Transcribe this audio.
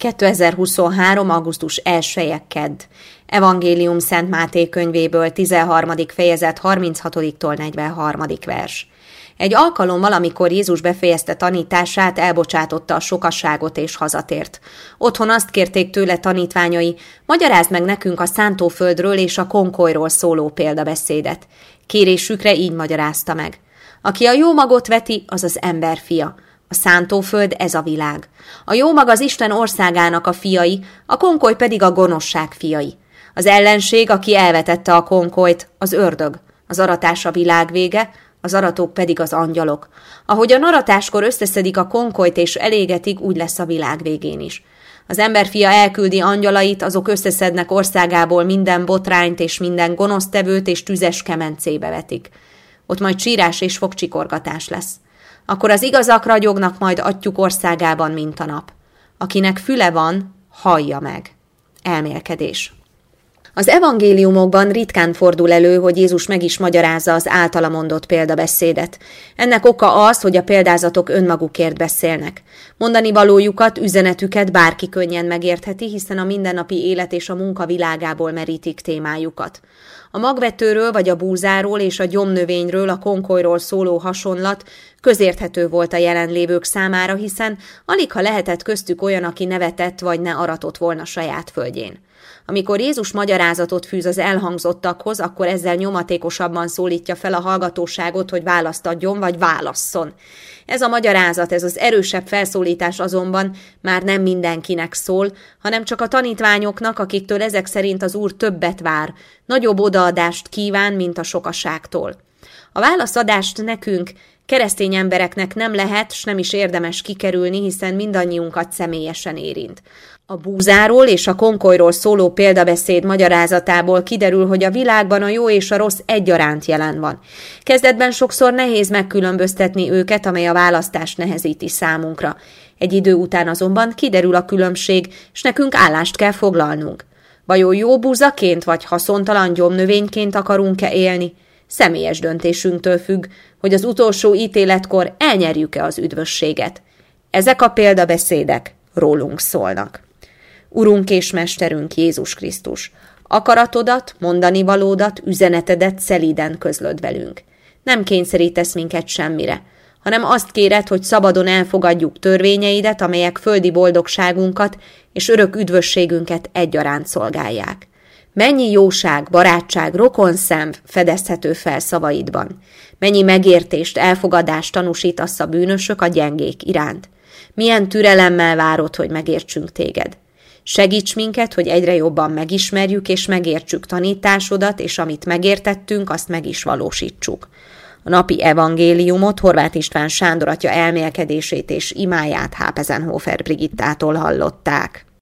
2023. augusztus 1-je kedd. Evangélium Szent Máté könyvéből 13. fejezet 36-tól 43. vers. Egy alkalommal, amikor Jézus befejezte tanítását, elbocsátotta a sokaságot és hazatért. Otthon azt kérték tőle tanítványai, magyarázd meg nekünk a szántóföldről és a konkolyról szóló példabeszédet. Kérésükre így magyarázta meg. Aki a jó magot veti, az az ember fia. A szántóföld ez a világ. A jó mag az Isten országának a fiai, a konkoly pedig a gonoszság fiai. Az ellenség, aki elvetette a konkolyt, az ördög. Az aratás a világ vége, az aratók pedig az angyalok. Ahogyan aratáskor összeszedik a konkolyt és elégetik, úgy lesz a világ végén is. Az emberfia elküldi angyalait, azok összeszednek országából minden botrányt és minden gonosztevőt és tüzes kemencébe vetik. Ott majd sírás és fogcsikorgatás lesz. Akkor az igazak ragyognak majd Atyjuk országában, mint a nap. Akinek füle van, hallja meg. Elmélkedés. Az evangéliumokban ritkán fordul elő, hogy Jézus meg is magyarázza az általa mondott példabeszédet. Ennek oka az, hogy a példázatok önmagukért beszélnek. Mondani valójukat, üzenetüket bárki könnyen megértheti, hiszen a mindennapi élet és a munka világából merítik témájukat. A magvetőről vagy a búzáról és a gyomnövényről, a konkolyról szóló hasonlat közérthető volt a jelenlévők számára, hiszen aligha lehetett köztük olyan, aki nevetett vagy ne aratott volna saját földjén. Amikor Jézus magyarázatot fűz az elhangzottakhoz, akkor ezzel nyomatékosabban szólítja fel a hallgatóságot, hogy választ adjon vagy válasszon. Ez a magyarázat, ez az erősebb felszólítás azonban már nem mindenkinek szól, hanem csak a tanítványoknak, akiktől ezek szerint az Úr többet vár, nagyobb odaadást kíván, mint a sokaságtól. A válaszadást nekünk, keresztény embereknek nem lehet, s nem is érdemes kikerülni, hiszen mindannyiunkat személyesen érint. A búzáról és a konkolyról szóló példabeszéd magyarázatából kiderül, hogy a világban a jó és a rossz egyaránt jelen van. Kezdetben sokszor nehéz megkülönböztetni őket, amely a választást nehezíti számunkra. Egy idő után azonban kiderül a különbség, s nekünk állást kell foglalnunk. Vajon jó búzaként vagy haszontalan gyomnövényként akarunk-e élni? Személyes döntésünktől függ, hogy az utolsó ítéletkor elnyerjük-e az üdvösséget. Ezek a példabeszédek rólunk szólnak. Urunk és Mesterünk Jézus Krisztus, akaratodat, mondani valódat, üzenetedet szelíden közlöd velünk. Nem kényszerítesz minket semmire, hanem azt kéred, hogy szabadon elfogadjuk törvényeidet, amelyek földi boldogságunkat és örök üdvösségünket egyaránt szolgálják. Mennyi jóság, barátság, rokonszem fedezhető fel szavaidban. Mennyi megértést, elfogadást tanúsítasz a bűnösök a gyengék iránt. Milyen türelemmel várod, hogy megértsünk téged. Segíts minket, hogy egyre jobban megismerjük és megértsük tanításodat, és amit megértettünk, azt meg is valósítsuk. A napi evangéliumot Horváth István Sándor atya elmélkedését és imáját Hápezenhofer Brigittától hallották.